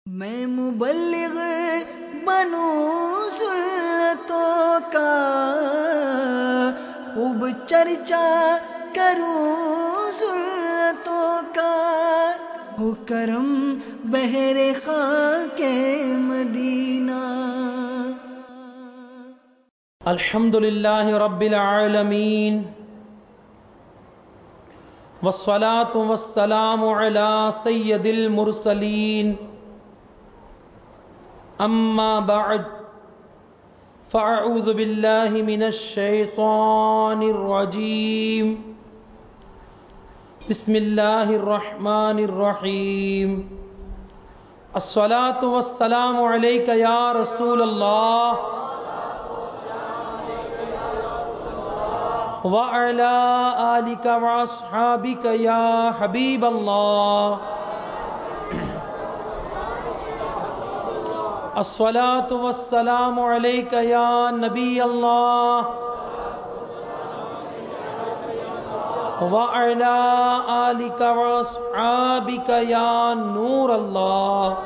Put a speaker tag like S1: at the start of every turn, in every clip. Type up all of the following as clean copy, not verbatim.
S1: میں مبلغ بنوں سنتوں کا، خوب چرچا کروں سنتوں کا، ہو کرم بہر خاک مدینہ۔
S2: الحمد للہ رب العالمین، والصلاة والسلام علی سید المرسلین، اما بعد فاعوذ باللہ من الشیطان الرجیم، بسم اللہ الرحمن الرحیم۔ الصلاة والسلام علیک یا رسول اللہ وَعَلَىٰ آلِكَ وَأَصْحَابِكَ يَا حبیب اللہ۔ الصلاة والسلام علیک یا نبی اللہ وَعَلَىٰ آلِكَ وَأَصْحَابِكَ یا نور اللہ۔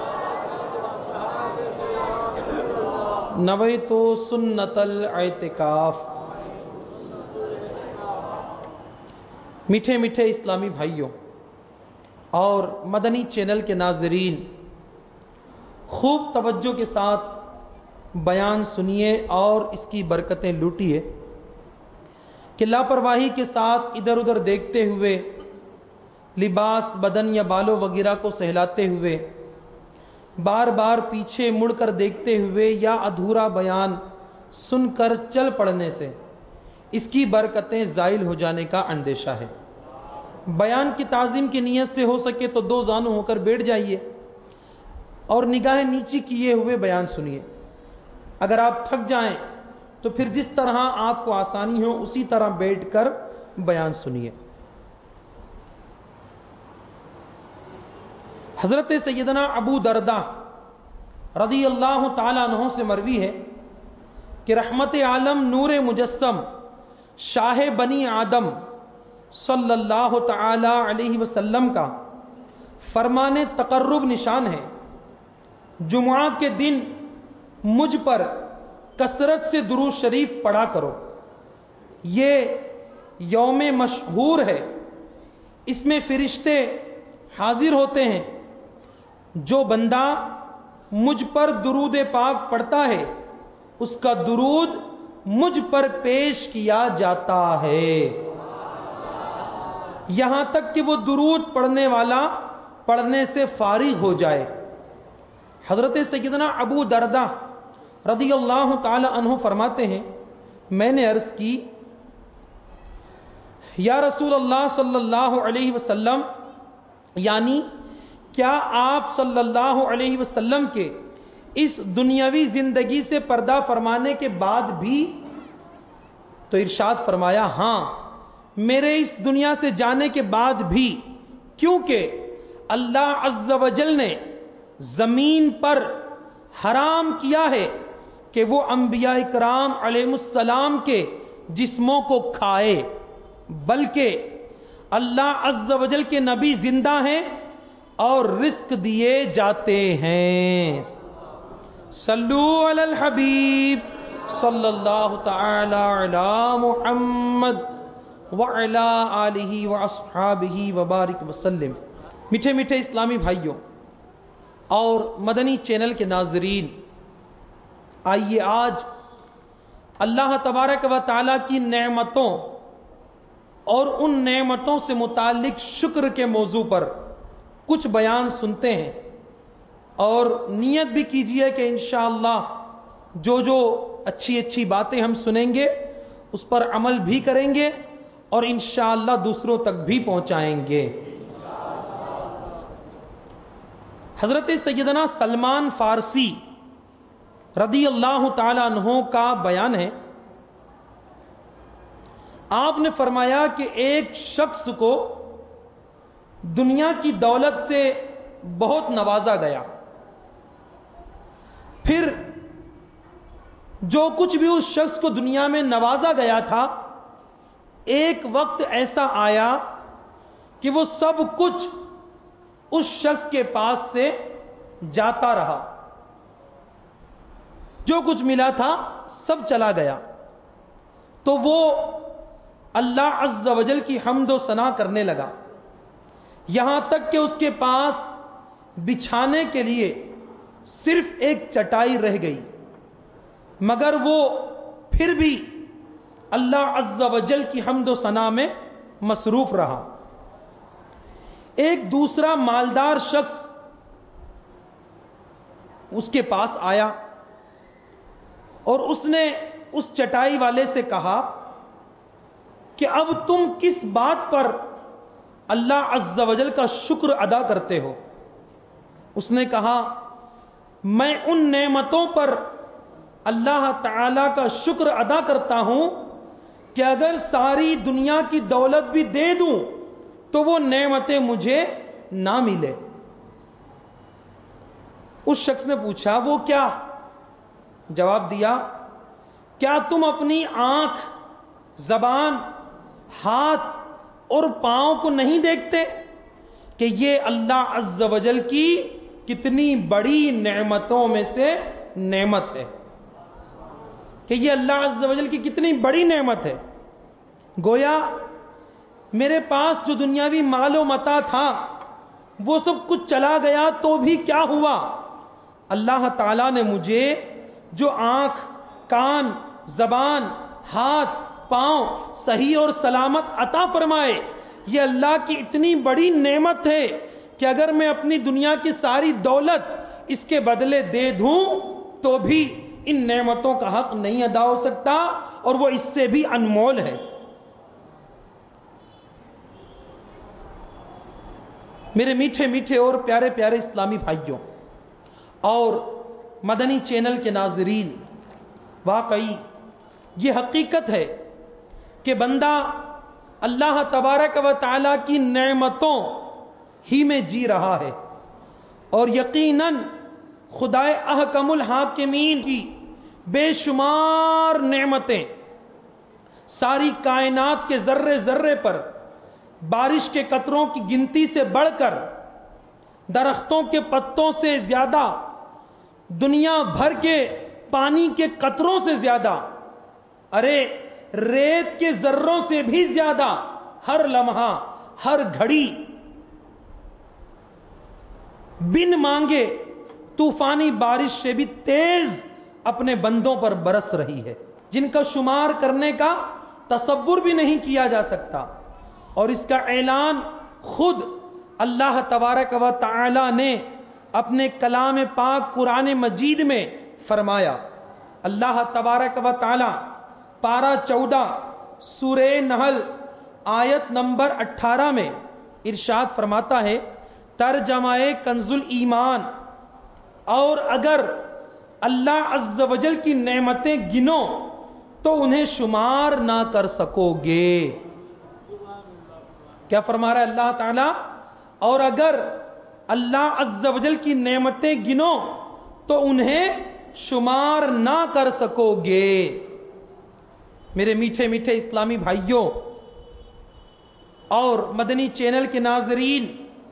S2: نویت سنت الاعتکاف۔ میٹھے میٹھے اسلامی بھائیوں اور مدنی چینل کے ناظرین، خوب توجہ کے ساتھ بیان سنیے اور اس کی برکتیں لوٹیے کہ لاپرواہی کے ساتھ ادھر ادھر دیکھتے ہوئے، لباس، بدن یا بالوں وغیرہ کو سہلاتے ہوئے، بار بار پیچھے مڑ کر دیکھتے ہوئے یا ادھورا بیان سن کر چل پڑنے سے اس کی برکتیں زائل ہو جانے کا اندیشہ ہے۔ بیان کی تعظیم کی نیت سے ہو سکے تو دو زانو ہو کر بیٹھ جائیے اور نگاہیں نیچی کیے ہوئے بیان سنیے۔ اگر آپ تھک جائیں تو پھر جس طرح آپ کو آسانی ہو اسی طرح بیٹھ کر بیان سنیے۔ حضرت سیدنا ابو دردہ رضی اللہ تعالیٰ عنہ سے مروی ہے کہ رحمت عالم نور مجسم شاہ بنی آدم صلی اللہ تعالی علیہ وسلم کا فرمان تقرب نشان ہے، جمعہ کے دن مجھ پر کثرت سے درود شریف پڑھا کرو، یہ یوم مشہور ہے، اس میں فرشتے حاضر ہوتے ہیں، جو بندہ مجھ پر درود پاک پڑھتا ہے اس کا درود مجھ پر پیش کیا جاتا ہے، یہاں تک کہ وہ درود پڑھنے والا پڑھنے سے فارغ ہو جائے۔ حضرت سیدنا ابو دردہ رضی اللہ تعالی عنہ فرماتے ہیں، میں نے عرض کی، یا رسول اللہ صلی اللہ علیہ وسلم، یعنی کیا آپ صلی اللہ علیہ وسلم کے اس دنیاوی زندگی سے پردہ فرمانے کے بعد بھی؟ تو ارشاد فرمایا، ہاں، میرے اس دنیا سے جانے کے بعد بھی، کیونکہ اللہ عز و جل نے زمین پر حرام کیا ہے کہ وہ انبیاء اکرام علیہ السلام کے جسموں کو کھائے، بلکہ اللہ عز و جل کے نبی زندہ ہیں اور رزق دیے جاتے ہیں۔ صلو علی الحبیب صلی اللہ تعالی علی محمد وعلی آلہ واصحابہ وبارک وسلم۔ میٹھے میٹھے اسلامی بھائیوں اور مدنی چینل کے ناظرین، آئیے آج اللہ تبارک و تعالی کی نعمتوں اور ان نعمتوں سے متعلق شکر کے موضوع پر کچھ بیان سنتے ہیں، اور نیت بھی کیجئے کہ انشاءاللہ جو جو اچھی اچھی باتیں ہم سنیں گے اس پر عمل بھی کریں گے اور انشاءاللہ دوسروں تک بھی پہنچائیں گے۔ حضرت سیدنا سلمان فارسی رضی اللہ تعالی عنہ کا بیان ہے، آپ نے فرمایا کہ ایک شخص کو دنیا کی دولت سے بہت نوازا گیا، پھر جو کچھ بھی اس شخص کو دنیا میں نوازا گیا تھا، ایک وقت ایسا آیا کہ وہ سب کچھ اس شخص کے پاس سے جاتا رہا، جو کچھ ملا تھا سب چلا گیا، تو وہ اللہ عز و جل کی حمد و ثنا کرنے لگا، یہاں تک کہ اس کے پاس بچھانے کے لیے صرف ایک چٹائی رہ گئی، مگر وہ پھر بھی اللہ عز و جل کی حمد و ثنا میں مصروف رہا۔ ایک دوسرا مالدار شخص اس کے پاس آیا اور اس نے اس چٹائی والے سے کہا کہ اب تم کس بات پر اللہ عز و جل کا شکر ادا کرتے ہو؟ اس نے کہا میں ان نعمتوں پر اللہ تعالی کا شکر ادا کرتا ہوں کہ اگر ساری دنیا کی دولت بھی دے دوں تو وہ نعمتیں مجھے نہ ملے۔ اس شخص نے پوچھا وہ کیا؟ جواب دیا کیا تم اپنی آنکھ، زبان، ہاتھ اور پاؤں کو نہیں دیکھتے کہ یہ اللہ عز و جل کی کتنی بڑی نعمتوں میں سے نعمت ہے، کہ یہ اللہ عز و جل کی کتنی بڑی نعمت ہے؟ گویا میرے پاس جو دنیاوی مال و متاع تھا وہ سب کچھ چلا گیا تو بھی کیا ہوا؟ اللہ تعالیٰ نے مجھے جو آنکھ، کان، زبان، ہاتھ، پاؤں صحیح اور سلامت عطا فرمائے، یہ اللہ کی اتنی بڑی نعمت ہے کہ اگر میں اپنی دنیا کی ساری دولت اس کے بدلے دے دوں تو بھی ان نعمتوں کا حق نہیں ادا ہو سکتا، اور وہ اس سے بھی انمول ہے۔ میرے میٹھے میٹھے اور پیارے پیارے اسلامی بھائیوں اور مدنی چینل کے ناظرین، واقعی یہ حقیقت ہے کہ بندہ اللہ تبارک و تعالی کی نعمتوں ہی میں جی رہا ہے، اور یقیناً خدائے احکم الحاکمین کی بے شمار نعمتیں ساری کائنات کے ذرے ذرے پر بارش کے قطروں کی گنتی سے بڑھ کر، درختوں کے پتوں سے زیادہ، دنیا بھر کے پانی کے قطروں سے زیادہ، ارے ریت کے ذروں سے بھی زیادہ، ہر لمحہ ہر گھڑی بن مانگے طوفانی بارش سے بھی تیز اپنے بندوں پر برس رہی ہے، جن کا شمار کرنے کا تصور بھی نہیں کیا جا سکتا۔ اور اس کا اعلان خود اللہ تبارک و تعالی نے اپنے کلام پاک قرآن مجید میں فرمایا۔ اللہ تبارک و تعالی پارہ 14 سورہ نحل آیت نمبر 18 میں ارشاد فرماتا ہے، ترجمہ کنز الایمان، اور اگر اللہ عز و جل کی نعمتیں گنو تو انہیں شمار نہ کر سکو گے۔ کیا فرما رہا ہے اللہ تعالی؟ اور اگر اللہ عز و جل کی نعمتیں گنو تو انہیں شمار نہ کر سکو گے۔ میرے میٹھے میٹھے اسلامی بھائیوں اور مدنی چینل کے ناظرین،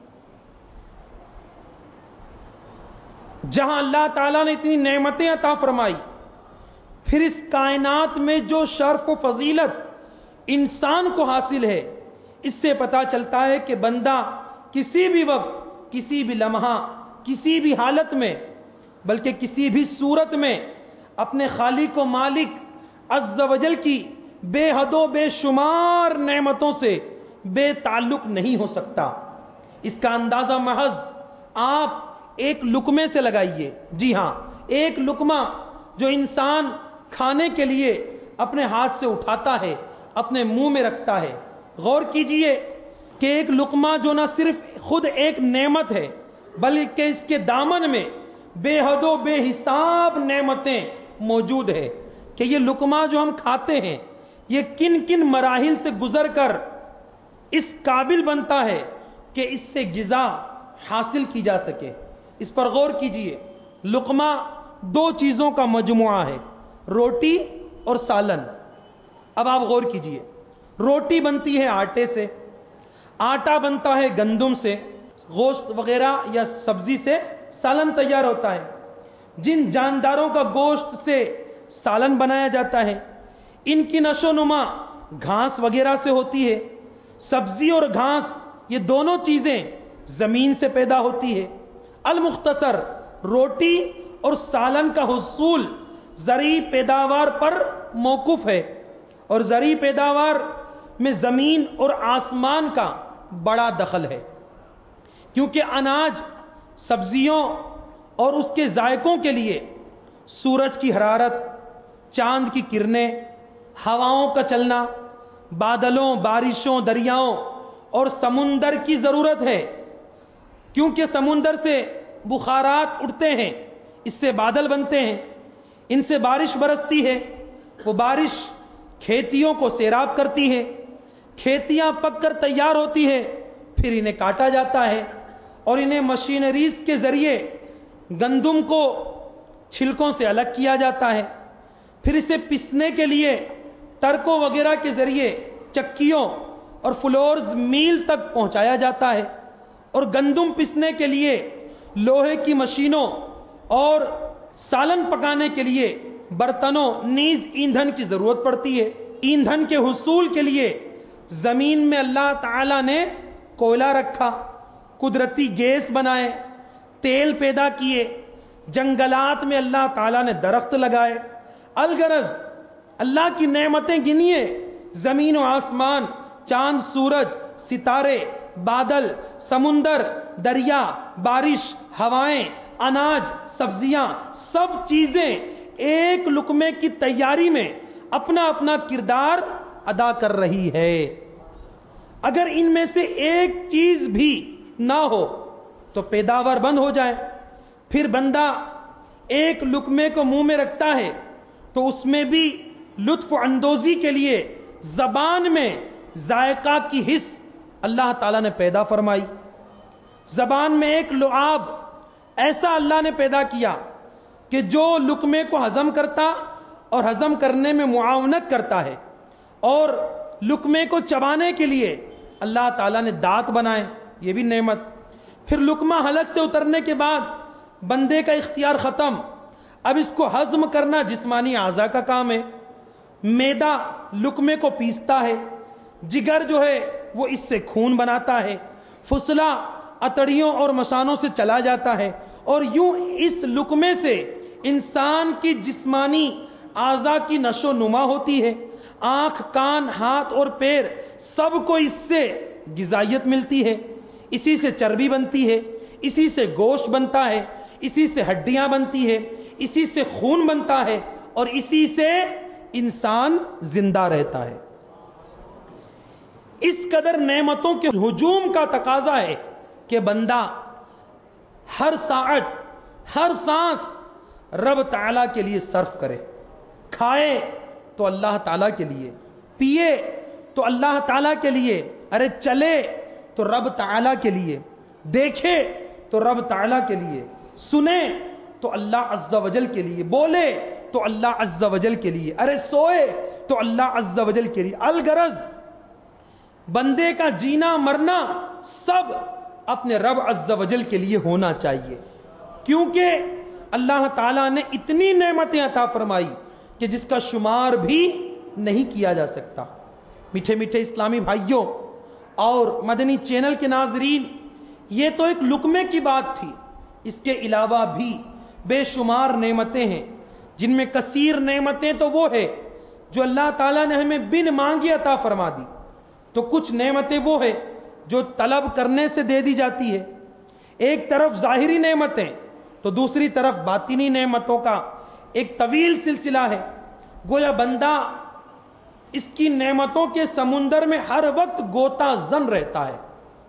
S2: جہاں اللہ تعالیٰ نے اتنی نعمتیں عطا فرمائی، پھر اس کائنات میں جو شرف و فضیلت انسان کو حاصل ہے، اس سے پتا چلتا ہے کہ بندہ کسی بھی وقت، کسی بھی لمحہ، کسی بھی حالت میں، بلکہ کسی بھی صورت میں اپنے خالق و مالک عز و جل کی بے حد و بے شمار نعمتوں سے بے تعلق نہیں ہو سکتا۔ اس کا اندازہ محض آپ ایک لقمے سے لگائیے۔ جی ہاں، ایک لقمہ جو انسان کھانے کے لیے اپنے ہاتھ سے اٹھاتا ہے، اپنے منہ میں رکھتا ہے، غور کیجئے کہ ایک لقمہ جو نہ صرف خود ایک نعمت ہے بلکہ اس کے دامن میں بے حد و بے حساب نعمتیں موجود ہے، کہ یہ لقمہ جو ہم کھاتے ہیں یہ کن کن مراحل سے گزر کر اس قابل بنتا ہے کہ اس سے غذا حاصل کی جا سکے۔ اس پر غور کیجئے، لقمہ 2 چیزوں کا مجموعہ ہے، روٹی اور سالن۔ اب آپ غور کیجئے، روٹی بنتی ہے آٹے سے، آٹا بنتا ہے گندم سے، گوشت وغیرہ یا سبزی سے سالن تیار ہوتا ہے، جن جانداروں کا گوشت سے سالن بنایا جاتا ہے، ان کی نشو نما گھاس وغیرہ سے ہوتی ہے۔ سبزی اور گھاس یہ دونوں چیزیں زمین سے پیدا ہوتی ہے۔ المختصر، روٹی اور سالن کا حصول زرعی پیداوار پر موقوف ہے، اور زرعی پیداوار میں زمین اور آسمان کا بڑا دخل ہے، کیونکہ اناج، سبزیوں اور اس کے ذائقوں کے لیے سورج کی حرارت، چاند کی کرنیں، ہواؤں کا چلنا، بادلوں، بارشوں، دریاؤں اور سمندر کی ضرورت ہے، کیونکہ سمندر سے بخارات اٹھتے ہیں، اس سے بادل بنتے ہیں، ان سے بارش برستی ہے، وہ بارش کھیتیوں کو سیراب کرتی ہے، کھیتیاں پک کر تیار ہوتی ہے، پھر انہیں کاٹا جاتا ہے اور انہیں مشینریز کے ذریعے گندم کو چھلکوں سے الگ کیا جاتا ہے، پھر اسے پسنے کے لیے ٹرکوں وغیرہ کے ذریعے چکیوں اور فلورز میل تک پہنچایا جاتا ہے، اور گندم پسنے کے لیے لوہے کی مشینوں اور سالن پکانے کے لیے برتنوں نیز ایندھن کی ضرورت پڑتی ہے۔ ایندھن کے حصول کے لیے زمین میں اللہ تعالی نے کوئلہ رکھا، قدرتی گیس بنائے، تیل پیدا کیے، جنگلات میں اللہ تعالیٰ نے درخت لگائے۔ الغرض اللہ کی نعمتیں گنیے، زمین و آسمان، چاند، سورج، ستارے، بادل، سمندر، دریا، بارش، ہوائیں، اناج، سبزیاں، سب چیزیں ایک لقمے کی تیاری میں اپنا اپنا کردار ادا کر رہی ہے۔ اگر ان میں سے ایک چیز بھی نہ ہو تو پیداوار بند ہو جائے، پھر بندہ ایک لقمے کو منہ میں رکھتا ہے تو اس میں بھی لطف اندوزی کے لیے زبان میں ذائقہ کی حس اللہ تعالیٰ نے پیدا فرمائی۔ زبان میں ایک لعاب ایسا اللہ نے پیدا کیا کہ جو لقمے کو ہضم کرتا اور ہضم کرنے میں معاونت کرتا ہے، اور لقمے کو چبانے کے لیے اللہ تعالیٰ نے دانت بنائے، یہ بھی نعمت۔ پھر لقمہ حلق سے اترنے کے بعد بندے کا اختیار ختم، اب اس کو ہضم کرنا جسمانی اعضاء کا کام ہے۔ میدا لقمے کو پیستا ہے، جگر جو ہے وہ اس سے خون بناتا ہے، فسلہ اتڑیوں اور مثانوں سے چلا جاتا ہے، اور یوں اس لقمے سے انسان کی جسمانی اعضاء کی نشو نما ہوتی ہے۔ آنکھ، کان، ہاتھ اور پیر سب کو اس سے غذائیت ملتی ہے، اسی سے چربی بنتی ہے، اسی سے گوشت بنتا ہے، اسی سے ہڈیاں بنتی ہے، اسی سے خون بنتا ہے، اور اسی سے انسان زندہ رہتا ہے۔ اس قدر نعمتوں کے ہجوم کا تقاضا ہے کہ بندہ ہر ساعت، ہر سانس رب تعالیٰ کے لیے صرف کرے۔ کھائے تو اللہ تعالیٰ کے لیے، پیے تو اللہ تعالیٰ کے لیے، ارے چلے تو رب تعالیٰ کے لیے، دیکھے تو رب تعالیٰ کے لیے، سنے تو اللہ عز و جل کے لیے، بولے تو اللہ عز و جل کے لیے، ارے سوئے تو اللہ عز و جل کے لیے۔ الغرض بندے کا جینا مرنا سب اپنے رب عز و جل کے لیے ہونا چاہیے، کیونکہ اللہ تعالیٰ نے اتنی نعمتیں عطا فرمائی کہ جس کا شمار بھی نہیں کیا جا سکتا۔ میٹھے میٹھے اسلامی بھائیوں اور مدنی چینل کے ناظرین، یہ تو ایک لقمے کی بات تھی، اس کے علاوہ بھی بے شمار نعمتیں ہیں، جن میں کثیر نعمتیں تو وہ ہے جو اللہ تعالیٰ نے ہمیں بن مانگے عطا فرما دی، تو کچھ نعمتیں وہ ہے جو طلب کرنے سے دے دی جاتی ہے۔ ایک طرف ظاہری نعمتیں تو دوسری طرف باطنی نعمتوں کا ایک طویل سلسلہ ہے۔ گویا بندہ اس کی نعمتوں کے سمندر میں ہر وقت غوطہ زن رہتا ہے،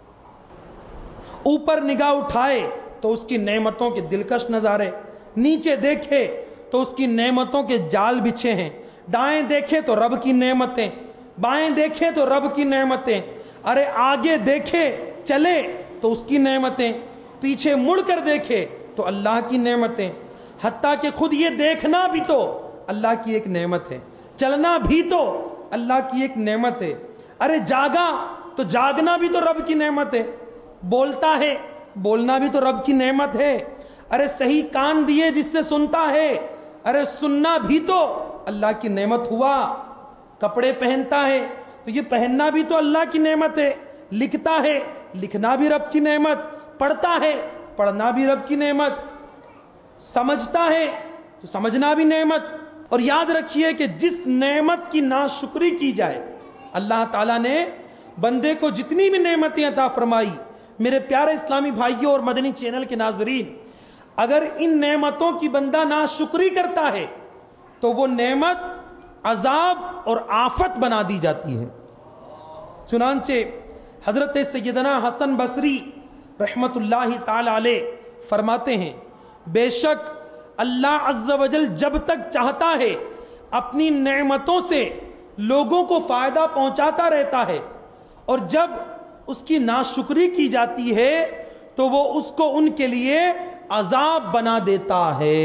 S2: اوپر نگاہ اٹھائے تو اس کی نعمتوں کے دلکش نظارے، نیچے دیکھے تو اس کی نعمتوں کے جال بچھے ہیں، دائیں دیکھے تو رب کی نعمتیں، بائیں دیکھے تو رب کی نعمتیں، ارے آگے دیکھے چلے تو اس کی نعمتیں، پیچھے مڑ کر دیکھے تو اللہ کی نعمتیں، حتیٰ کہ خود یہ دیکھنا بھی تو اللہ کی ایک نعمت ہے، چلنا بھی تو اللہ کی ایک نعمت ہے، ارے جاگا تو جاگنا بھی تو رب کی نعمت ہے، بولتا ہے بولنا بھی تو رب کی نعمت ہے، ارے صحیح کان دیے جس سے سنتا ہے، ارے سننا بھی تو اللہ کی نعمت ہوا. کپڑے پہنتا ہے تو یہ پہننا بھی تو اللہ کی نعمت ہے. لکھتا ہے، لکھنا بھی رب کی نعمت. پڑھتا ہے، پڑھنا بھی رب کی نعمت. سمجھتا ہے تو سمجھنا بھی نعمت. اور یاد رکھیے کہ جس نعمت کی ناشکری کی جائے، اللہ تعالیٰ نے بندے کو جتنی بھی نعمتیں عطا فرمائی، میرے پیارے اسلامی بھائیوں اور مدنی چینل کے ناظرین، اگر ان نعمتوں کی بندہ ناشکری کرتا ہے تو وہ نعمت عذاب اور آفت بنا دی جاتی ہے. چنانچہ حضرت سیدنا حسن بصری رحمت اللہ تعالی علیہ فرماتے ہیں، بے شک اللہ عز و جل جب تک چاہتا ہے اپنی نعمتوں سے لوگوں کو فائدہ پہنچاتا رہتا ہے، اور جب اس کی ناشکری کی جاتی ہے تو وہ اس کو ان کے لیے عذاب بنا دیتا ہے.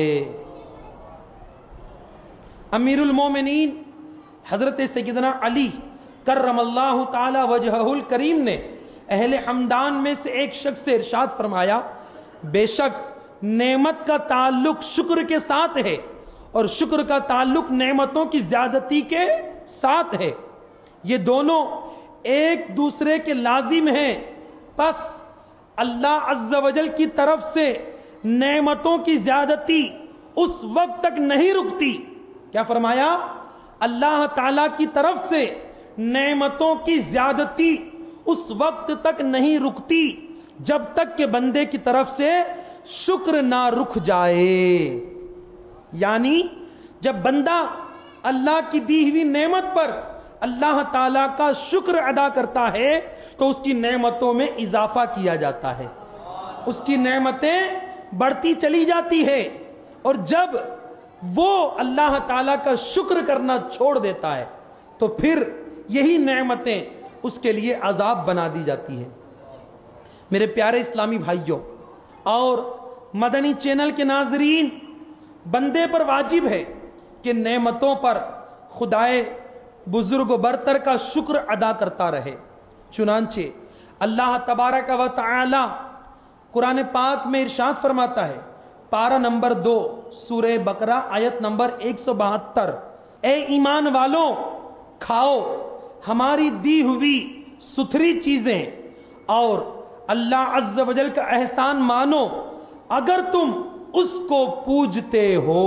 S2: امیر المومنین حضرت سیدنا علی کرم اللہ تعالی وجہہ الکریم نے اہل حمدان میں سے ایک شخص سے ارشاد فرمایا، بے شک نعمت کا تعلق شکر کے ساتھ ہے اور شکر کا تعلق نعمتوں کی زیادتی کے ساتھ ہے. یہ دونوں ایک دوسرے کے لازم ہیں. پس اللہ عز و جل کی طرف سے نعمتوں کی زیادتی اس وقت تک نہیں رکتی. کیا فرمایا؟ اللہ تعالی کی طرف سے نعمتوں کی زیادتی اس وقت تک نہیں رکتی جب تک کہ بندے کی طرف سے شکر نہ رک جائے. یعنی جب بندہ اللہ کی دی ہوئی نعمت پر اللہ تعالیٰ کا شکر ادا کرتا ہے تو اس کی نعمتوں میں اضافہ کیا جاتا ہے، اس کی نعمتیں بڑھتی چلی جاتی ہے. اور جب وہ اللہ تعالیٰ کا شکر کرنا چھوڑ دیتا ہے تو پھر یہی نعمتیں اس کے لیے عذاب بنا دی جاتی ہیں. میرے پیارے اسلامی بھائیوں اور مدنی چینل کے ناظرین، بندے پر واجب ہے کہ نعمتوں پر خدائے بزرگ و برتر کا شکر ادا کرتا رہے. چنانچہ اللہ تبارک و تعالی قرآن پاک میں ارشاد فرماتا ہے، پارہ نمبر 2 سورہ بقرہ آیت نمبر 172، اے ایمان والوں کھاؤ ہماری دی ہوئی ستھری چیزیں اور اللہ عز و جل کا احسان مانو اگر تم اس کو پوجتے ہو.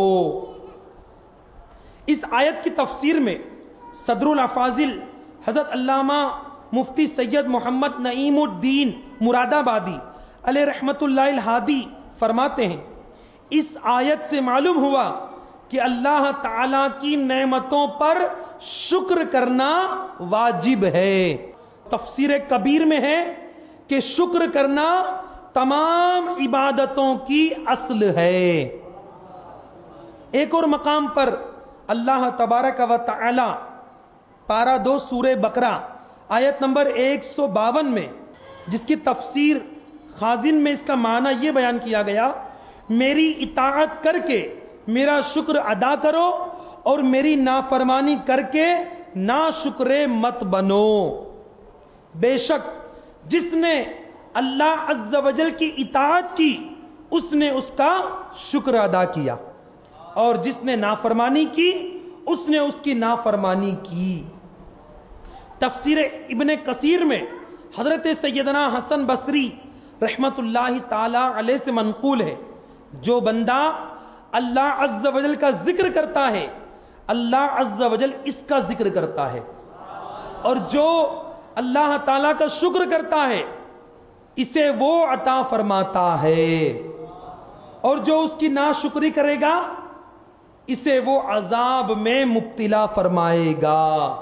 S2: اس آیت کی تفسیر میں صدر الافاضل حضرت علامہ مفتی سید محمد نعیم الدین مراد آبادی علیہ رحمت اللہ الہادی فرماتے ہیں، اس آیت سے معلوم ہوا کہ اللہ تعالی کی نعمتوں پر شکر کرنا واجب ہے. تفسیر کبیر میں ہے کہ شکر کرنا تمام عبادتوں کی اصل ہے. ایک اور مقام پر اللہ تبارک و تعالی پارہ 2 سورہ بقرہ آیت نمبر 152 میں، جس کی تفسیر خازن میں اس کا معنی یہ بیان کیا گیا، میری اطاعت کر کے میرا شکر ادا کرو اور میری نافرمانی کر کے ناشکر مت بنو. بے شک جس نے اللہ عز و جل کی اطاعت کی اس نے اس کا شکر ادا کیا، اور جس نے نافرمانی کی اس نے اس کی نافرمانی کی. تفسیر ابن کثیر میں حضرت سیدنا حسن بصری رحمت اللہ تعالی علیہ سے منقول ہے، جو بندہ اللہ عز و جل کا ذکر کرتا ہے اللہ عز و جل اس کا ذکر کرتا ہے، اور جو اللہ تعالی کا شکر کرتا ہے اسے وہ عطا فرماتا ہے، اور جو اس کی ناشکری کرے گا اسے وہ عذاب میں مبتلا فرمائے گا.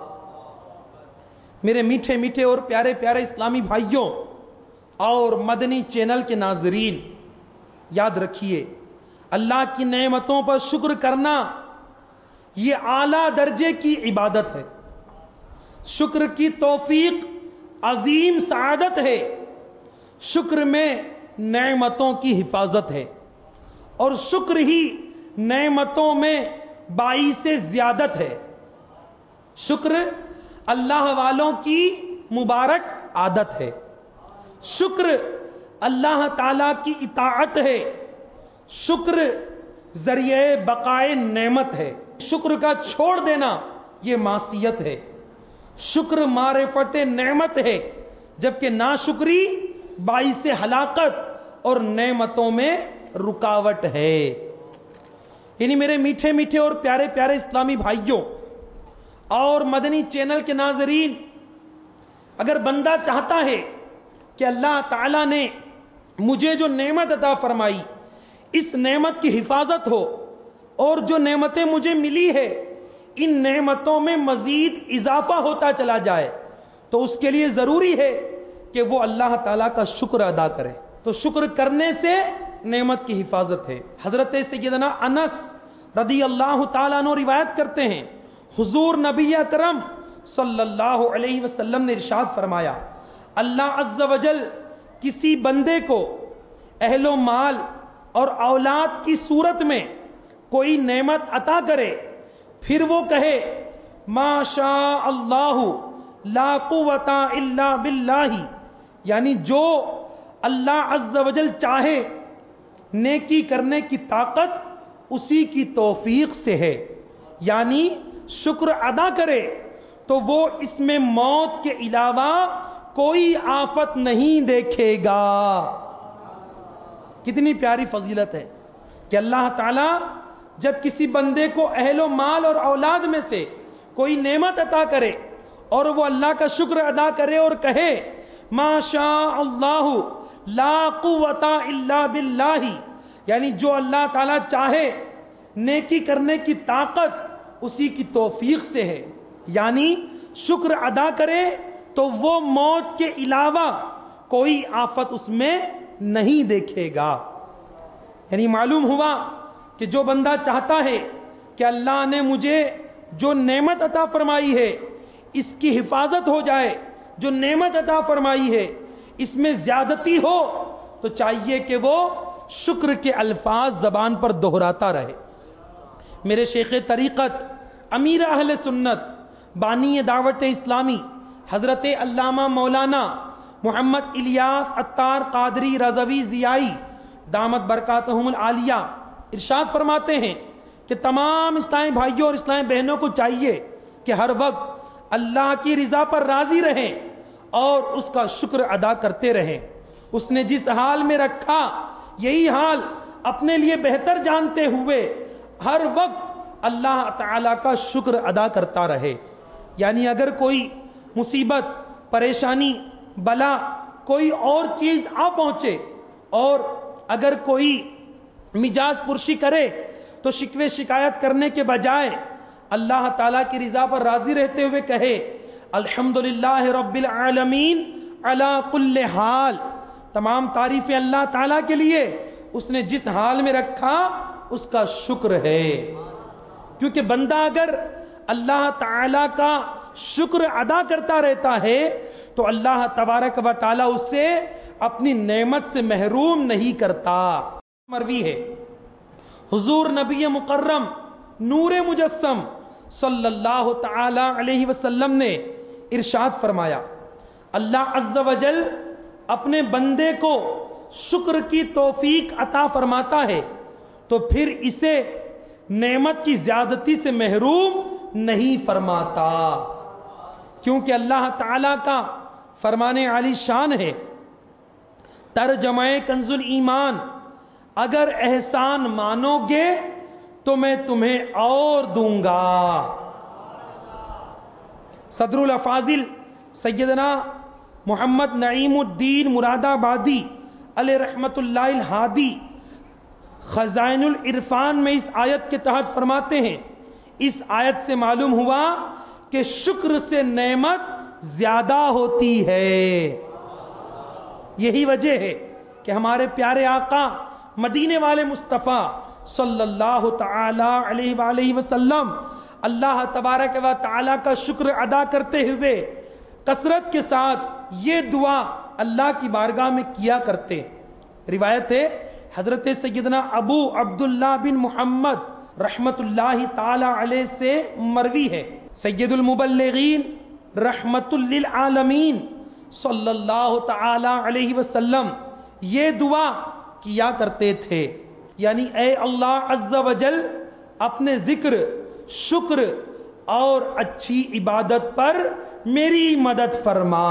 S2: میرے میٹھے میٹھے اور پیارے پیارے اسلامی بھائیوں اور مدنی چینل کے ناظرین، یاد رکھیے اللہ کی نعمتوں پر شکر کرنا یہ اعلیٰ درجے کی عبادت ہے. شکر کی توفیق عظیم سعادت ہے. شکر میں نعمتوں کی حفاظت ہے، اور شکر ہی نعمتوں میں باعث زیادت ہے. شکر اللہ والوں کی مبارک عادت ہے. شکر اللہ تعالی کی اطاعت ہے. شکر ذریعہ بقائے نعمت ہے، شکر کا چھوڑ دینا یہ معصیت ہے، شکر معرفت نعمت ہے، جبکہ ناشکری باعث ہلاکت اور نعمتوں میں رکاوٹ ہے۔ یعنی میرے میٹھے میٹھے اور پیارے پیارے اسلامی بھائیوں اور مدنی چینل کے ناظرین، اگر بندہ چاہتا ہے کہ اللہ تعالیٰ نے مجھے جو نعمت عطا فرمائی اس نعمت کی حفاظت ہو اور جو نعمتیں مجھے ملی ہے ان نعمتوں میں مزید اضافہ ہوتا چلا جائے، تو اس کے لیے ضروری ہے کہ وہ اللہ تعالیٰ کا شکر ادا کرے۔ تو شکر کرنے سے نعمت کی حفاظت ہے۔ حضرت سیدنا انس رضی اللہ تعالیٰ عنہ روایت کرتے ہیں، حضور نبی اکرم صلی اللہ علیہ وسلم نے ارشاد فرمایا، اللہ عز و جل کسی بندے کو اہل و مال اور اولاد کی صورت میں کوئی نعمت عطا کرے، پھر وہ کہے ما شاء اللہ لا قوت الا باللہ، یعنی جو اللہ عز و جل چاہے نیکی کرنے کی طاقت اسی کی توفیق سے ہے، یعنی شکر ادا کرے تو وہ اس میں موت کے علاوہ کوئی آفت نہیں دیکھے گا۔ کتنی پیاری فضیلت ہے کہ اللہ تعالی جب کسی بندے کو اہل و مال اور اولاد میں سے کوئی نعمت عطا کرے اور وہ اللہ کا شکر ادا کرے اور کہے ما شاء اللہ لا قوت الا باللہ، یعنی جو اللہ تعالیٰ چاہے نیکی کرنے کی طاقت اسی کی توفیق سے ہے، یعنی شکر ادا کرے تو وہ موت کے علاوہ کوئی آفت اس میں نہیں دیکھے گا۔ یعنی معلوم ہوا کہ جو بندہ چاہتا ہے کہ اللہ نے مجھے جو نعمت عطا فرمائی ہے اس کی حفاظت ہو جائے، جو نعمت عطا فرمائی ہے اس میں زیادتی ہو، تو چاہیے کہ وہ شکر کے الفاظ زبان پر دہراتا رہے۔ میرے شیخ طریقت امیر اہل سنت بانی دعوت اسلامی حضرت علامہ مولانا محمد الیاس عطار قادری رضوی ضیائی دامت برکاتہم العالیہ ارشاد فرماتے ہیں کہ تمام اسلامی بھائیوں اور اسلامی بہنوں کو چاہیے کہ ہر وقت اللہ کی رضا پر راضی رہیں اور اس کا شکر ادا کرتے رہیں۔ اس نے جس حال میں رکھا یہی حال اپنے لیے بہتر جانتے ہوئے ہر وقت اللہ تعالیٰ کا شکر ادا کرتا رہے۔ یعنی اگر کوئی مصیبت، پریشانی، بلا، کوئی اور چیز آ پہنچے اور اگر کوئی مجاز پرشی کرے تو شکوے شکایت کرنے کے بجائے اللہ تعالیٰ کی رضا پر راضی رہتے ہوئے کہے الحمدللہ رب العالمین علی کل حال، تمام تعریفیں اللہ تعالیٰ کے لیے، اس نے جس حال میں رکھا اس کا شکر ہے۔ کیونکہ بندہ اگر اللہ تعالیٰ کا شکر ادا کرتا رہتا ہے تو اللہ تبارک و تعالیٰ اسے اپنی نعمت سے محروم نہیں کرتا۔ مروی ہے حضور نبی مکرم نور مجسم صلی اللہ تعالی علیہ وسلم نے ارشاد فرمایا، اللہ عز و جل اپنے بندے کو شکر کی توفیق عطا فرماتا ہے تو پھر اسے نعمت کی زیادتی سے محروم نہیں فرماتا، کیونکہ اللہ تعالی کا فرمان عالی شان ہے، ترجمہ کنز الایمان، اگر احسان مانو گے تو میں تمہیں اور دوں گا۔ صدر الافاضل سیدنا محمد نعیم الدین مراد آبادی علیہ رحمت اللہ الہادی خزائن العرفان میں اس آیت کے تحت فرماتے ہیں، اس آیت سے معلوم ہوا کہ شکر سے نعمت زیادہ ہوتی ہے۔ یہی وجہ ہے کہ ہمارے پیارے آقا مدینے والے مصطفیٰ صلی اللہ تعالی علیہ وآلہ وسلم اللہ تبارک و تعالی کا شکر ادا کرتے ہوئے کثرت کے ساتھ یہ دعا اللہ کی بارگاہ میں کیا کرتے۔ روایت ہے حضرت سیدنا ابو عبداللہ بن محمد رحمت اللہ تعالی علیہ سے مروی ہے، سید المبلغین رحمت للعالمین صلی اللہ تعالی علیہ وسلم یہ دعا کیا کرتے تھے، یعنی اے اللہ عز و جل اپنے ذکر، شکر اور اچھی عبادت پر میری مدد فرما.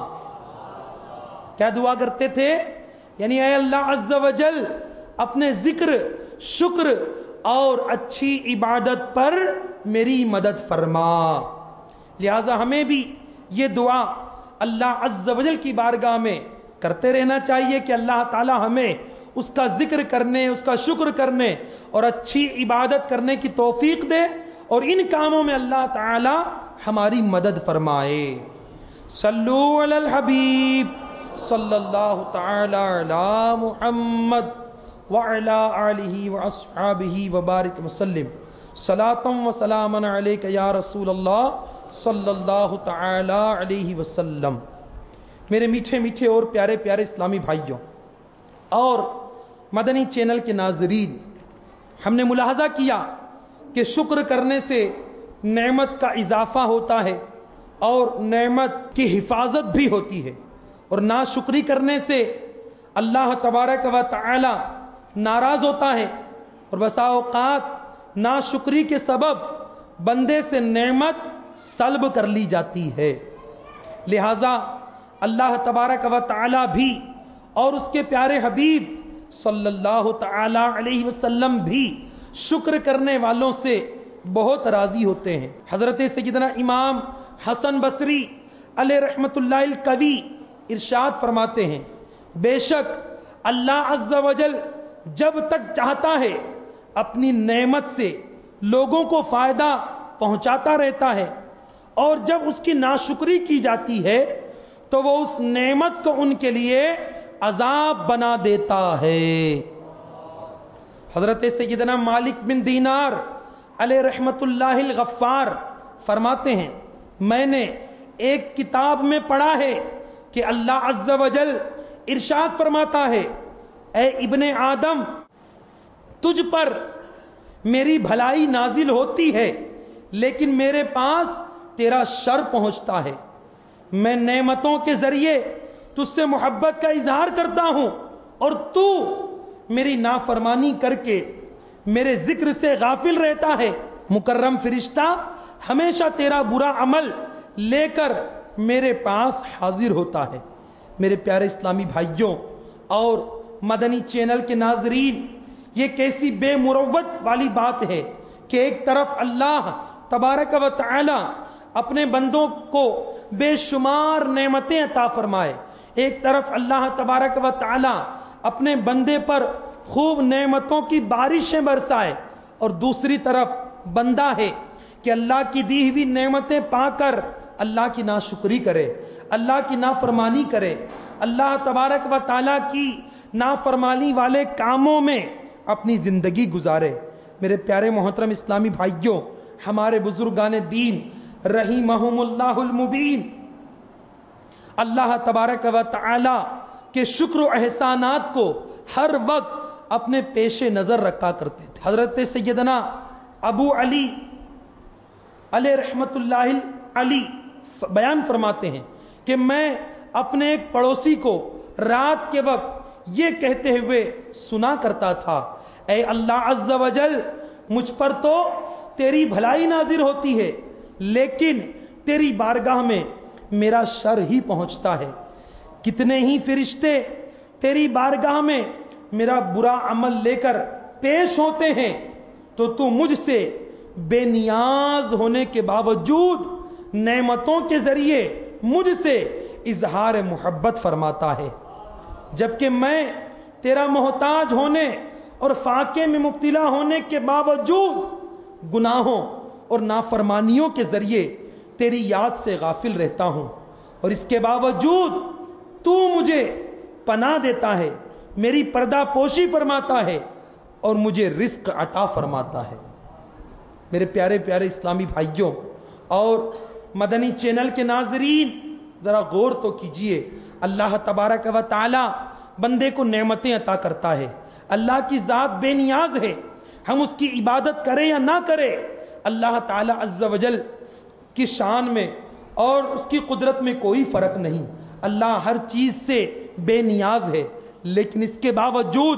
S2: کیا دعا کرتے تھے؟ یعنی اے اللہ عز و جل اپنے ذکر، شکر اور اچھی عبادت پر میری مدد فرما. لہذا ہمیں بھی یہ دعا اللہ عز و جل کی بارگاہ میں کرتے رہنا چاہیے کہ اللہ تعالی ہمیں اس کا ذکر کرنے، اس کا شکر کرنے اور اچھی عبادت کرنے کی توفیق دے، اور ان کاموں میں اللہ تعالی ہماری مدد فرمائے. صلو علی الحبیب صلی اللہ تعالی علی محمد وعلی آلہ واصحابہ وبارک وسلم. صلاۃ و سلام علیک یا رسول اللہ صلی اللہ تعالی علیہ وسلم. میرے میٹھے میٹھے اور پیارے پیارے اسلامی بھائیوں اور مدنی چینل کے ناظرین، ہم نے ملاحظہ کیا کہ شکر کرنے سے نعمت کا اضافہ ہوتا ہے اور نعمت کی حفاظت بھی ہوتی ہے، اور ناشکری کرنے سے اللہ تبارک و تعالی ناراض ہوتا ہے، اور بسا اوقات ناشکری کے سبب بندے سے نعمت سلب کر لی جاتی ہے. لہذا اللہ تبارک و تعالی بھی اور اس کے پیارے حبیب صلی اللہ تعالی علیہ وسلم بھی شکر کرنے والوں سے بہت راضی ہوتے ہیں. حضرت سیدنا امام حسن بصری علیہ رحمت اللہ القوی ارشاد فرماتے ہیں، بے شک اللہ عز و جل جب تک چاہتا ہے اپنی نعمت سے لوگوں کو فائدہ پہنچاتا رہتا ہے، اور جب اس کی ناشکری کی جاتی ہے تو وہ اس نعمت کو ان کے لیے عذاب بنا دیتا ہے. حضرت سیدنا مالک بن دینار علیہ رحمت اللہ الغفار فرماتے ہیں، میں نے ایک کتاب میں پڑھا ہے کہ اللہ عز و جل ارشاد فرماتا ہے، اے ابن آدم، تجھ پر میری بھلائی نازل ہوتی ہے لیکن میرے پاس تیرا شر پہنچتا ہے. میں نعمتوں کے ذریعے تجھ سے محبت کا اظہار کرتا ہوں اور تو میری نافرمانی کر کے میرے ذکر سے غافل رہتا ہے. مکرم فرشتہ ہمیشہ تیرا برا عمل لے کر میرے پاس حاضر ہوتا ہے. میرے پیارے اسلامی بھائیوں اور مدنی چینل کے ناظرین، یہ کیسی بے مروت والی بات ہے کہ ایک طرف اللہ تبارک و تعالی اپنے بندوں کو بے شمار نعمتیں عطا فرمائے، ایک طرف اللہ تبارک و تعالی اپنے بندے پر خوب نعمتوں کی بارشیں برسائے، اور دوسری طرف بندہ ہے کہ اللہ کی دی ہوئی نعمتیں پا کر اللہ کی ناشکری کرے، اللہ کی نافرمانی کرے، اللہ تبارک و تعالی کی نافرمانی والے کاموں میں اپنی زندگی گزارے. میرے پیارے محترم اسلامی بھائیوں، ہمارے بزرگان دین رحمہم اللہ المبین اللہ تبارک و تعالی کے شکر و احسانات کو ہر وقت اپنے پیش نظر رکھا کرتے تھے. حضرت سیدنا ابو علی علیہ رحمت اللہ علی بیان فرماتے ہیں کہ میں اپنے ایک پڑوسی کو رات کے وقت یہ کہتے ہوئے سنا کرتا تھا، اے اللہ عز و جل، مجھ پر تو تیری بھلائی نازل ہوتی ہے لیکن تیری بارگاہ میں میرا شر ہی پہنچتا ہے. کتنے ہی فرشتے تیری بارگاہ میں میرا برا عمل لے کر پیش ہوتے ہیں تو مجھ سے بے نیاز ہونے کے باوجود نعمتوں کے ذریعے مجھ سے اظہار محبت فرماتا ہے، جبکہ میں تیرا محتاج ہونے اور فاقے میں مبتلا ہونے کے باوجود گناہوں اور نافرمانیوں کے ذریعے تیری یاد سے غافل رہتا ہوں، اور اس کے باوجود تو مجھے پناہ دیتا ہے، میری پردہ پوشی فرماتا ہے اور مجھے رزق عطا فرماتا ہے. میرے پیارے پیارے اسلامی بھائیوں اور مدنی چینل کے ناظرین، ذرا غور تو کیجئے، اللہ تبارک و تعالی بندے کو نعمتیں عطا کرتا ہے. اللہ کی ذات بے نیاز ہے، ہم اس کی عبادت کریں یا نہ کریں، اللہ تعالی عز و جل کی شان میں اور اس کی قدرت میں کوئی فرق نہیں. اللہ ہر چیز سے بے نیاز ہے، لیکن اس کے باوجود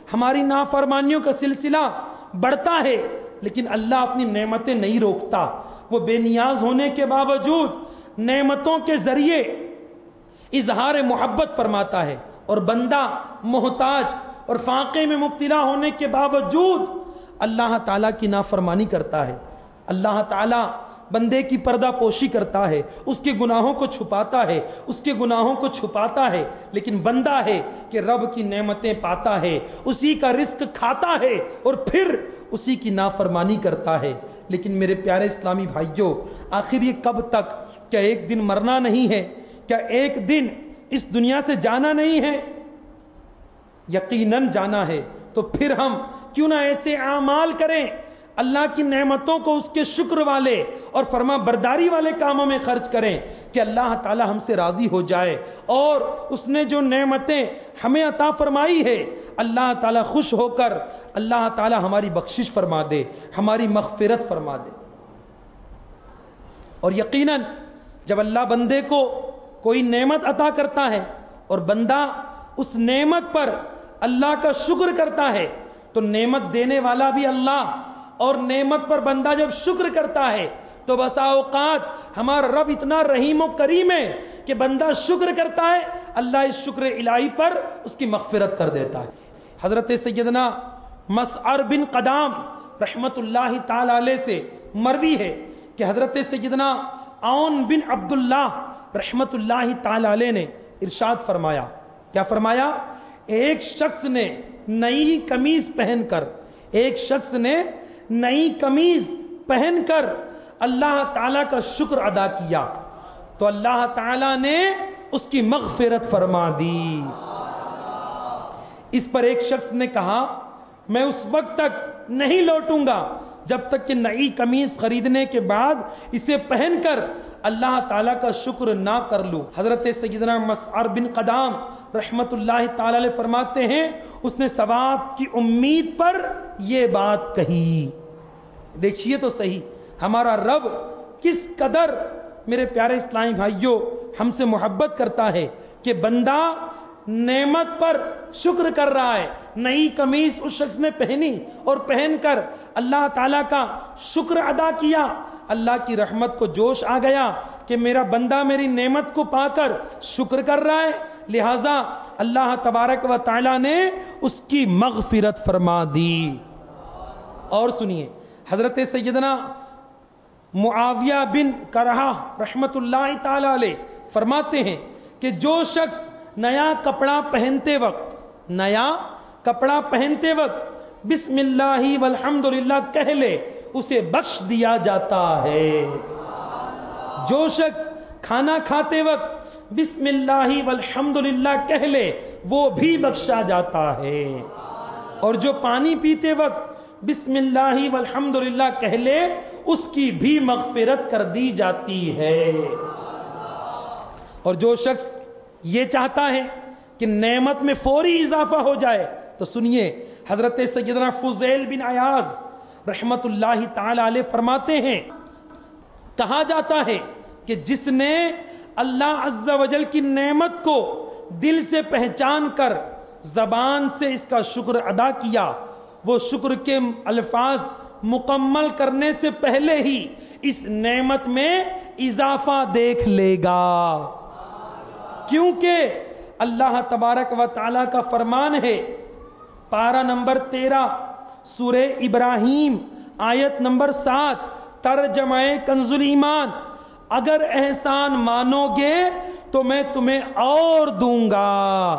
S2: ہماری نافرمانیوں کا سلسلہ بڑھتا ہے، لیکن اللہ اپنی نعمتیں نہیں روکتا، وہ بے نیاز ہونے کے باوجود نعمتوں کے ذریعے اظہار محبت فرماتا ہے، اور بندہ محتاج اور فاقے میں مبتلا ہونے کے باوجود اللہ تعالیٰ کی نافرمانی کرتا ہے۔ اللہ تعالیٰ بندے کی پردہ پوشی کرتا ہے، اس کے گناہوں کو چھپاتا ہے، اس کے گناہوں کو چھپاتا ہے، لیکن بندہ ہے کہ رب کی نعمتیں پاتا ہے، اسی کا رزق کھاتا ہے اور پھر اسی کی نافرمانی کرتا ہے۔ لیکن میرے پیارے اسلامی بھائیوں، آخر یہ کب تک؟ کیا ایک دن مرنا نہیں ہے؟ کیا ایک دن اس دنیا سے جانا نہیں ہے؟ یقیناً جانا ہے۔ تو پھر ہم کیوں نہ ایسے اعمال کریں، اللہ کی نعمتوں کو اس کے شکر والے اور فرما برداری والے کاموں میں خرچ کریں کہ اللہ تعالی ہم سے راضی ہو جائے، اور اس نے جو نعمتیں ہمیں عطا فرمائی ہے اللہ تعالی خوش ہو کر اللہ تعالی ہماری بخشش فرما دے، ہماری مغفرت فرما دے۔ اور یقیناً جب اللہ بندے کو کوئی نعمت عطا کرتا ہے اور بندہ اس نعمت پر اللہ کا شکر کرتا ہے تو نعمت دینے والا بھی اللہ، اور نعمت پر بندہ جب شکر کرتا ہے تو بسا اوقات ہمارا رب اتنا رحیم و کریم ہے کہ بندہ شکر کرتا ہے، اللہ اس شکر الہی پر اس کی مغفرت کر دیتا ہے۔ حضرت سیدنا مسعر بن قدام رحمت اللہ تعالی علیہ سے مروی ہے کہ حضرت سیدنا عون بن عبداللہ رحمت اللہ تعالی علیہ نے ارشاد فرمایا، کیا فرمایا؟ ایک شخص نے نئی قمیض پہن کر، ایک شخص نے نئی قمیض پہن کر اللہ تعالیٰ کا شکر ادا کیا تو اللہ تعالیٰ نے اس کی مغفرت فرما دی۔ اس پر ایک شخص نے کہا، میں اس وقت تک نہیں لوٹوں گا جب تک کہ نئی قمیض خریدنے کے بعد اسے پہن کر اللہ تعالیٰ کا شکر نہ کر لوں۔ حضرت سیدنا مسعر بن قدام رحمت اللہ تعالی علیہ فرماتے ہیں، اس نے ثواب کی امید پر یہ بات کہی۔ دیکھیے تو صحیح ہمارا رب کس قدر میرے پیارے اسلامی بھائیوں ہم سے محبت کرتا ہے کہ بندہ نعمت پر شکر کر رہا ہے۔ نئی قمیض اس شخص نے پہنی اور پہن کر اللہ تعالیٰ کا شکر ادا کیا، اللہ کی رحمت کو جوش آ گیا کہ میرا بندہ میری نعمت کو پا کر شکر کر رہا ہے، لہٰذا اللہ تبارک و تعالیٰ نے اس کی مغفرت فرما دی۔ اور سنیے، حضرت سیدنا معاویہ بن کرہا رحمت اللہ تعالی علیہ فرماتے ہیں کہ جو شخص نیا کپڑا پہنتے وقت بسم اللہ والحمدللہ کہہ لے اسے بخش دیا جاتا ہے۔ جو شخص کھانا کھاتے وقت بسم اللہ والحمدللہ کہہ لے وہ بھی بخشا جاتا ہے، اور جو پانی پیتے وقت بسم اللہ والحمدللہ کہہ لے اس کی بھی مغفرت کر دی جاتی ہے۔ اور جو شخص یہ چاہتا ہے کہ نعمت میں فوری اضافہ ہو جائے تو سنیے، حضرت سیدنا فضیل بن عیاض رحمت اللہ تعالی علیہ فرماتے ہیں، کہا جاتا ہے کہ جس نے اللہ عز و جل کی نعمت کو دل سے پہچان کر زبان سے اس کا شکر ادا کیا، وہ شکر کے الفاظ مکمل کرنے سے پہلے ہی اس نعمت میں اضافہ دیکھ لے گا، کیونکہ اللہ تبارک و تعالی کا فرمان ہے، پارہ نمبر 13 سورہ ابراہیم آیت نمبر 7 ترجمہ کنز الایمان، اگر احسان مانو گے تو میں تمہیں اور دوں گا۔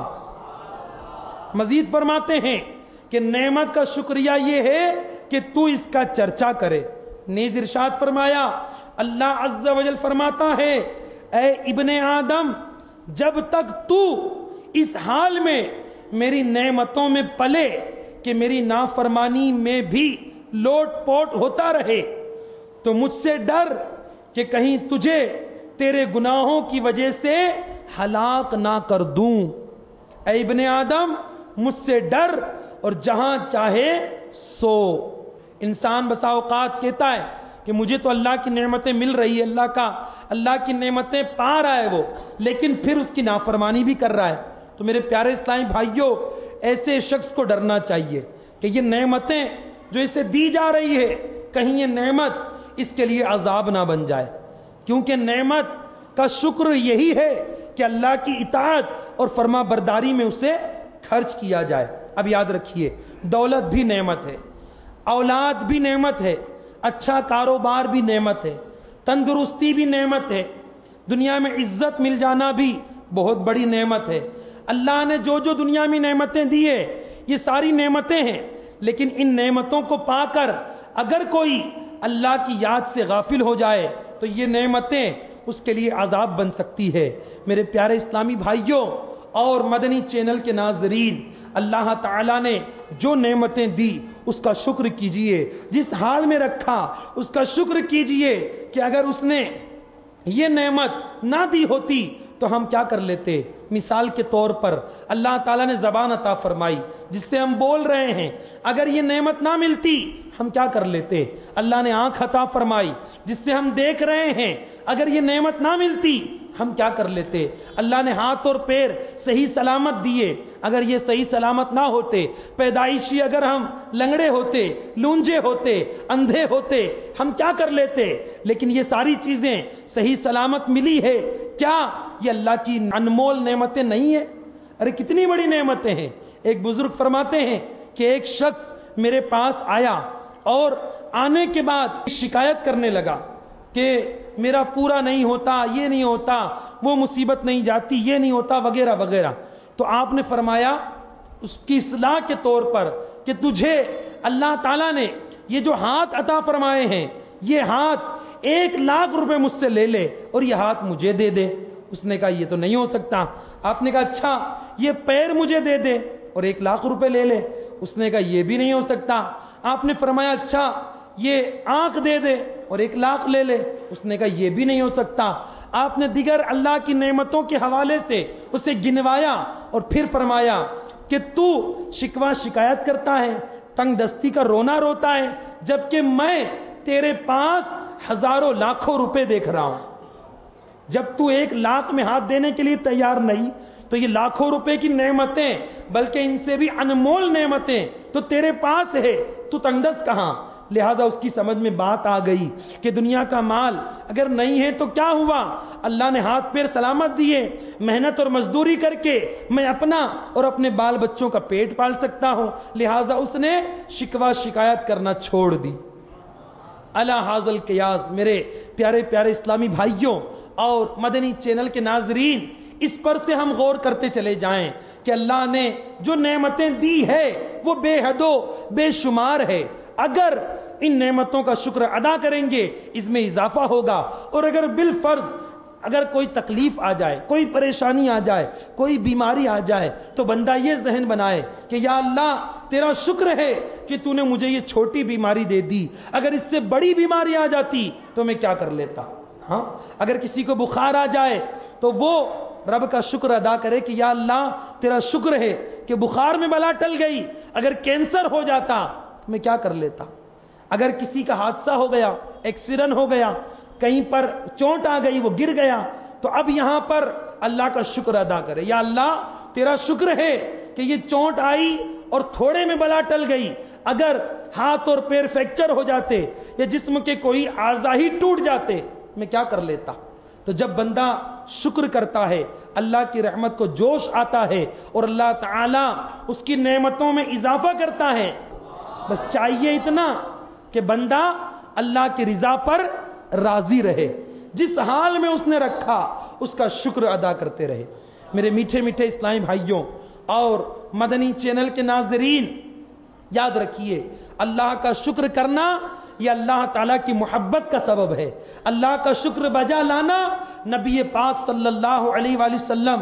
S2: مزید فرماتے ہیں کہ نعمت کا شکریہ یہ ہے کہ تو اس کا چرچا کرے۔ نیز ارشاد فرمایا، اللہ عز و جل فرماتا ہے، اے ابن آدم جب تک تو اس حال میں میری نعمتوں میں پلے کہ میری نافرمانی میں بھی لوٹ پوٹ ہوتا رہے تو مجھ سے ڈر کہ کہیں تجھے تیرے گناہوں کی وجہ سے ہلاک نہ کر دوں۔ اے ابن آدم مجھ سے ڈر اور جہاں چاہے سو۔ انسان بسا اوقات کہتا ہے کہ مجھے تو اللہ کی نعمتیں مل رہی ہے، اللہ کی نعمتیں پا رہا ہے وہ، لیکن پھر اس کی نافرمانی بھی کر رہا ہے۔ تو میرے پیارے اسلامی بھائیوں، ایسے شخص کو ڈرنا چاہیے کہ یہ نعمتیں جو اسے دی جا رہی ہے کہیں یہ نعمت اس کے لیے عذاب نہ بن جائے، کیونکہ نعمت کا شکر یہی ہے کہ اللہ کی اطاعت اور فرما برداری میں اسے خرچ کیا جائے۔ اب یاد رکھیے، دولت بھی نعمت ہے، اولاد بھی نعمت ہے، اچھا کاروبار بھی نعمت ہے، تندرستی بھی نعمت ہے، دنیا میں عزت مل جانا بھی بہت بڑی نعمت ہے۔ اللہ نے جو جو دنیا میں نعمتیں دی ہے یہ ساری نعمتیں ہیں، لیکن ان نعمتوں کو پا کر اگر کوئی اللہ کی یاد سے غافل ہو جائے تو یہ نعمتیں اس کے لیے عذاب بن سکتی ہے۔ میرے پیارے اسلامی بھائیوں اور مدنی چینل کے ناظرین، اللہ تعالیٰ نے جو نعمتیں دی اس کا شکر کیجئے، جس حال میں رکھا اس کا شکر کیجئے کہ اگر اس نے یہ نعمت نہ دی ہوتی تو ہم کیا کر لیتے۔ مثال کے طور پر اللہ تعالیٰ نے زبان عطا فرمائی جس سے ہم بول رہے ہیں، اگر یہ نعمت نہ ملتی ہم کیا کر لیتے۔ اللہ نے آنکھ عطا فرمائی جس سے ہم دیکھ رہے ہیں، اگر یہ نعمت نہ ملتی ہم کیا کر لیتے۔ اللہ نے ہاتھ اور پیر صحیح سلامت دیے، اگر یہ صحیح سلامت نہ ہوتے، پیدائشی اگر ہم لنگڑے ہوتے، لونجے ہوتے، اندھے ہوتے، ہم کیا کر لیتے۔ لیکن یہ ساری چیزیں صحیح سلامت ملی ہے، کیا یہ اللہ کی انمول نعمتیں نہیں ہیں؟ ارے کتنی بڑی نعمتیں ہیں۔ ایک بزرگ فرماتے ہیں کہ ایک شخص میرے پاس آیا اور آنے کے بعد شکایت کرنے لگا کہ میرا پورا نہیں ہوتا، یہ نہیں ہوتا، وہ مصیبت نہیں جاتی، یہ نہیں ہوتا، وغیرہ وغیرہ۔ تو آپ نے فرمایا اس کی اصلاح کے طور پر کہ تجھے اللہ تعالیٰ نے یہ جو ہاتھ عطا فرمائے ہیں، یہ ہاتھ 1,00,000 روپے مجھ سے لے لے اور یہ ہاتھ مجھے دے دے۔ اس نے کہا یہ تو نہیں ہو سکتا۔ آپ نے کہا اچھا یہ پیر مجھے دے دے اور 1,00,000 روپے لے لے۔ اس نے کہا یہ بھی نہیں ہو سکتا۔ آپ نے فرمایا اچھا یہ آنکھ دے دے اور 1,00,000 لے لے۔ اس نے کہا یہ بھی نہیں ہو سکتا۔ آپ نے دیگر اللہ کی نعمتوں کے حوالے سے اسے گنوایا اور پھر فرمایا کہ تو شکوہ شکایت کرتا ہے، تنگ دستی کا رونا روتا ہے، جبکہ میں تیرے پاس ہزاروں لاکھوں روپے دیکھ رہا ہوں۔ جب تو 1,00,000 میں ہاتھ دینے کے لیے تیار نہیں تو یہ لاکھوں روپے کی نعمتیں، بلکہ ان سے بھی انمول نعمتیں تو تیرے پاس ہے، تو تنگدست کہاں۔ لہذا اس کی سمجھ میں بات آ گئی کہ دنیا کا مال اگر نہیں ہے تو کیا ہوا، اللہ نے ہاتھ پیر سلامت دیے، محنت اور مزدوری کر کے میں اپنا اور اپنے بال بچوں کا پیٹ پال سکتا ہوں۔ لہذا اس نے شکوہ شکایت کرنا چھوڑ دی۔ الا حاضل قیاس، میرے پیارے پیارے اسلامی بھائیوں اور مدنی چینل کے ناظرین، اس پر سے ہم غور کرتے چلے جائیں کہ اللہ نے جو نعمتیں دی ہے وہ بے حد و بے شمار ہے۔ اگر ان نعمتوں کا شکر ادا کریں گے اس میں اضافہ ہوگا، اور اگر بالفرض اگر کوئی تکلیف آ جائے، کوئی پریشانی آ جائے، کوئی بیماری آ جائے تو بندہ یہ ذہن بنائے کہ یا اللہ تیرا شکر ہے کہ تو نے مجھے یہ چھوٹی بیماری دے دی، اگر اس سے بڑی بیماری آ جاتی تو میں کیا کر لیتا۔ ہاں اگر کسی کو بخار آ جائے تو وہ رب کا شکر ادا کرے کہ یا اللہ تیرا شکر ہے کہ بخار میں بلا ٹل گئی، اگر کینسر ہو جاتا میں کیا کر لیتا۔ اگر کسی کا حادثہ ہو گیا، ایکسیڈنٹ ہو گیا، کہیں پر چوٹ آ گئی، وہ گر گیا، تو اب یہاں پر اللہ کا شکر ادا کرے، یا اللہ تیرا شکر ہے کہ یہ چوٹ آئی اور تھوڑے میں بلا ٹل گئی، اگر ہاتھ اور پیر فریکچر ہو جاتے یا جسم کے کوئی اعضاء ہی ٹوٹ جاتے میں کیا کر لیتا۔ تو جب بندہ شکر کرتا ہے اللہ کی رحمت کو جوش آتا ہے اور اللہ تعالیٰ اس کی نعمتوں میں اضافہ کرتا ہے۔ بس چاہیے اتنا کہ بندہ اللہ کی رضا پر راضی رہے، جس حال میں اس نے رکھا اس کا شکر ادا کرتے رہے۔ میرے میٹھے میٹھے اسلامی بھائیوں اور مدنی چینل کے ناظرین، یاد رکھیے اللہ کا شکر کرنا یہ اللہ تعالیٰ کی محبت کا سبب ہے۔ اللہ کا شکر بجا لانا، نبی پاک صلی اللہ علیہ وآلہ وسلم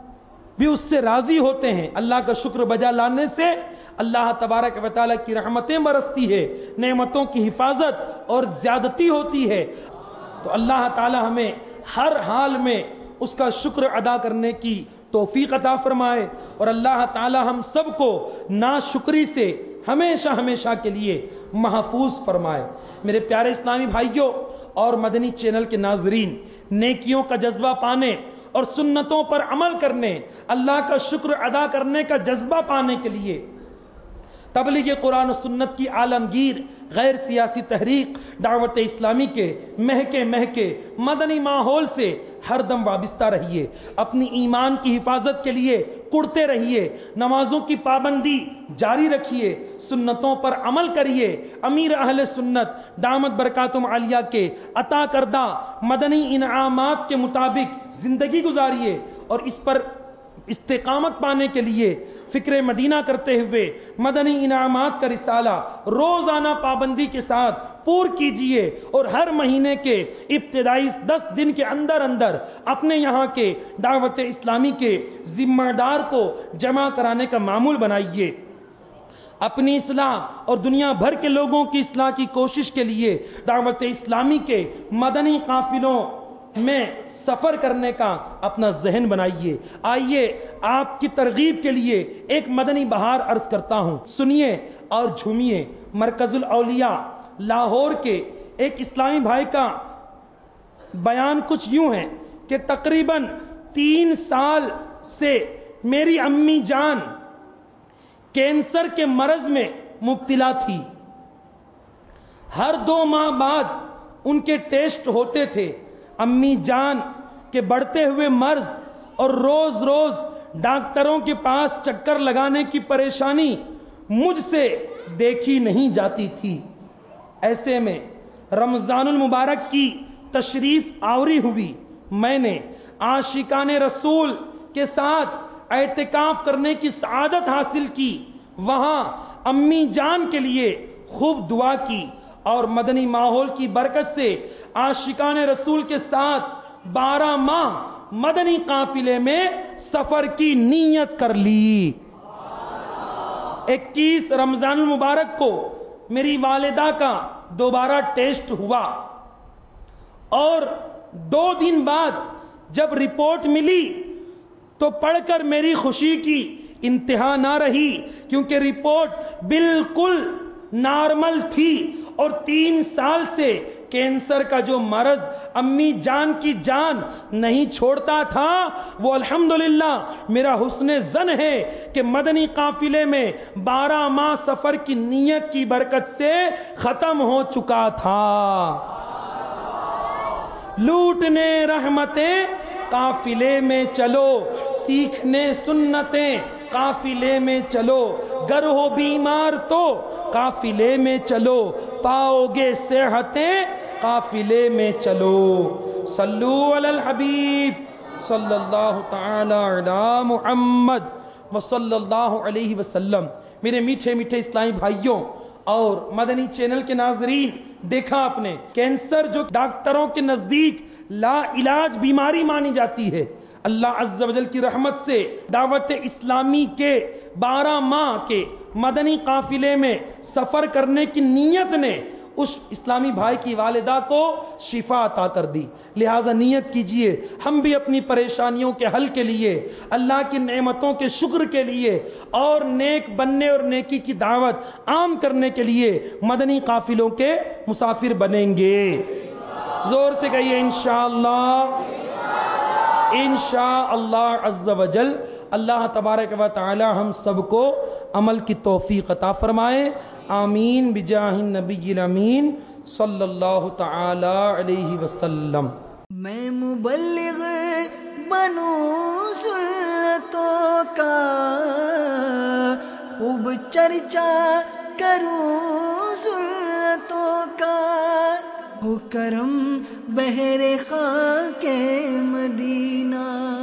S2: بھی اس سے راضی ہوتے ہیں۔ اللہ کا شکر بجا لانے سے اللہ تبارک و تعالیٰ کی رحمتیں برستی ہے، نعمتوں کی حفاظت اور زیادتی ہوتی ہے۔ تو اللہ تعالیٰ ہمیں ہر حال میں اس کا شکر ادا کرنے کی توفیق عطا فرمائے، اور اللہ تعالیٰ ہم سب کو ناشکری سے ہمیشہ ہمیشہ کے لیے محفوظ فرمائے۔ میرے پیارے اسلامی بھائیوں اور مدنی چینل کے ناظرین، نیکیوں کا جذبہ پانے اور سنتوں پر عمل کرنے، اللہ کا شکر ادا کرنے کا جذبہ پانے کے لیے تبلیغ قرآن و سنت کی عالمگیر غیر سیاسی تحریک دعوت اسلامی کے مہکے مدنی ماحول سے ہر دم وابستہ رہیے، اپنی ایمان کی حفاظت کے لیے کڑتے رہیے، نمازوں کی پابندی جاری رکھیے، سنتوں پر عمل کریے، امیر اہل سنت دامت برکاتہم عالیہ کے عطا کردہ مدنی انعامات کے مطابق زندگی گزاریے، اور اس پر استقامت پانے کے لیے فکر مدینہ کرتے ہوئے مدنی انعامات کا رسالہ روزانہ پابندی کے ساتھ پور کیجئے، اور ہر مہینے کے ابتدائی 10 دن کے اندر اپنے یہاں کے دعوت اسلامی کے ذمہ دار کو جمع کرانے کا معمول بنائیے۔ اپنی اصلاح اور دنیا بھر کے لوگوں کی اصلاح کی کوشش کے لیے دعوت اسلامی کے مدنی قافلوں میں سفر کرنے کا اپنا ذہن بنائیے۔ آئیے آپ کی ترغیب کے لیے ایک مدنی بہار عرض کرتا ہوں، سنیے اور جھومیے۔ مرکز الاولیاء لاہور کے ایک اسلامی بھائی کا بیان کچھ یوں ہے کہ تقریباً 3 سال سے میری امی جان کینسر کے مرض میں مبتلا تھی۔ ہر 2 ماہ بعد ان کے ٹیسٹ ہوتے تھے۔ امی جان کے بڑھتے ہوئے مرض اور روز روز ڈاکٹروں کے پاس چکر لگانے کی پریشانی مجھ سے دیکھی نہیں جاتی تھی۔ ایسے میں رمضان المبارک کی تشریف آوری ہوئی، میں نے عاشقان رسول کے ساتھ اعتکاف کرنے کی سعادت حاصل کی۔ وہاں امی جان کے لیے خوب دعا کی اور مدنی ماحول کی برکت سے عاشقان رسول کے ساتھ 12 ماہ مدنی قافلے میں سفر کی نیت کر لی۔ 21 رمضان المبارک کو میری والدہ کا دوبارہ ٹیسٹ ہوا، اور 2 دن بعد جب رپورٹ ملی تو پڑھ کر میری خوشی کی انتہا نہ رہی، کیونکہ رپورٹ بالکل نارمل تھی، اور 3 سال سے کینسر کا جو مرض امی جان کی جان نہیں چھوڑتا تھا وہ الحمدللہ میرا حسن ظن ہے کہ مدنی قافلے میں 12 ماہ سفر کی نیت کی برکت سے ختم ہو چکا تھا۔ لوٹنے رحمتیں قافلے میں چلو، سیکھنے سنتیں قافلے میں چلو، گر ہو بیمار تو قافلے میں چلو، پاؤ گے صحتیں قافلے میں چلو۔ صلو علی الحبیب صلی اللہ تعالی علی محمد وصلی اللہ علیہ وسلم۔ میرے میٹھے میٹھے اسلامی بھائیوں اور مدنی چینل کے ناظرین، دیکھا آپ نے کینسر جو ڈاکٹروں کے نزدیک لا علاج بیماری مانی جاتی ہے، اللہ عز و جل کی رحمت سے دعوت اسلامی کے 12 ماہ کے مدنی قافلے میں سفر کرنے کی نیت نے اس اسلامی بھائی کی والدہ کو شفا عطا کر دی۔ لہٰذا نیت کیجئے ہم بھی اپنی پریشانیوں کے حل کے لیے، اللہ کی نعمتوں کے شکر کے لیے اور نیک بننے اور نیکی کی دعوت عام کرنے کے لیے مدنی قافلوں کے مسافر بنیں گے۔ زور سے کہیے انشاءاللہ، انشاءاللہ عز و جل۔ اللہ تبارک و تعالی ہم سب کو عمل کی توفیق عطا فرمائے، آمین بجاہ النبی الامین صلی اللہ تعالی علیہ وسلم۔
S1: میں مبلغ بنوں سنتوں کا، خوب چرچا کروں سنتوں کا، ہو کرم بہر خاک مدینہ۔